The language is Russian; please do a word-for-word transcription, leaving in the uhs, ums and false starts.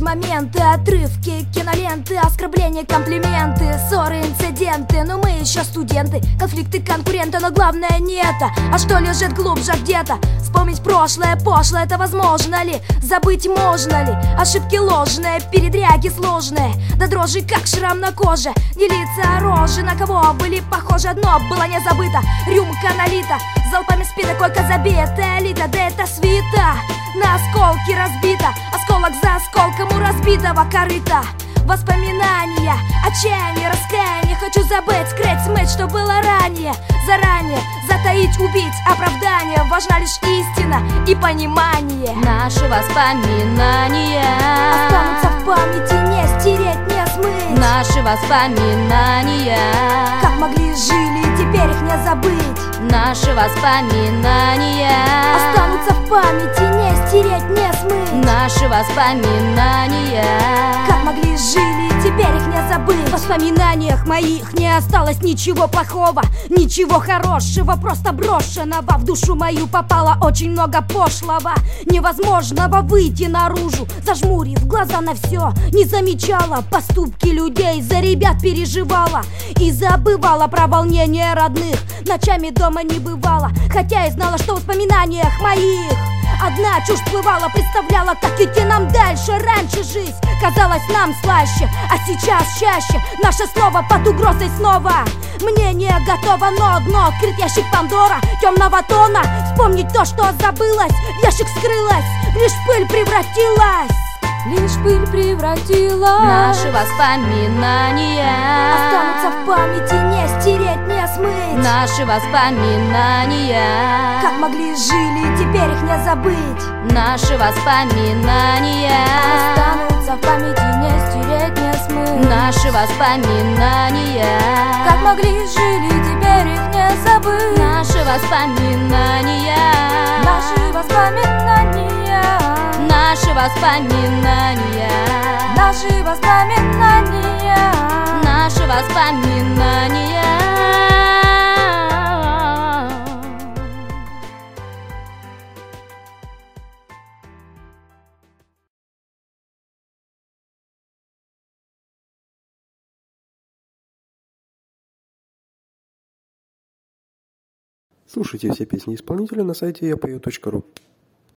моменты, отрывки, киноленты, оскорбления, комплименты, ссоры, инциденты. Но мы еще студенты, конфликты, конкуренты, но главное не это, а что лежит глубже где-то. Вспомнить прошлое, пошлое, это возможно ли? Забыть можно ли? Ошибки ложные, передряги сложные, да дрожи как шрам на коже. Не лица, а рожи, на кого были похожи. Одно было не забыто, рюмка налита, залпами спина, койка забита, элита, да это свита. На осколки разбита, осколок за осколком у разбитого корыта. Воспоминания, отчаяние, раскаяние. Хочу забыть, скрыть, смыть, что было ранее. Заранее затаить, убить оправдание. Важна лишь истина и понимание. Наши воспоминания останутся в памяти, не стереть, не смыть. Наши воспоминания как могли жили, теперь их не забыть. Наши воспоминания останутся в памяти, не стереть, не смыть. Наши воспоминания как могли жили, теперь их не забыть. В воспоминаниях моих не осталось ничего плохого, ничего хорошего, просто брошенного. В душу мою попало очень много пошлого, невозможного выйти наружу. Зажмурив глаза на все, не замечала поступки людей, за ребят переживала и забывала про волнение родных. Ночами дома не бывало, хотя и знала, что в воспоминаниях моих одна чушь всплывала, представляла, как идти нам дальше. Раньше жизнь казалась нам слаще, а сейчас чаще наше слово под угрозой снова. Мне не готово, но дно открыт ящик Пандора темного тона. Вспомнить то, что забылось, в ящик скрылось, в лишь пыль превратилась. Лишь пыль превратилась. Наши воспоминания останутся в памяти, не стереть, не смыть. Наши воспоминания как могли жили, теперь их не забыть. Наши воспоминания останутся в памяти, не стереть, не смыть. Наши воспоминания как могли жили, теперь их не забыть. Наши воспоминания Наши воспоминания Наши воспоминания Наши воспоминания Наши воспоминания. Слушайте все песни исполнителя на сайте я пою точка ру.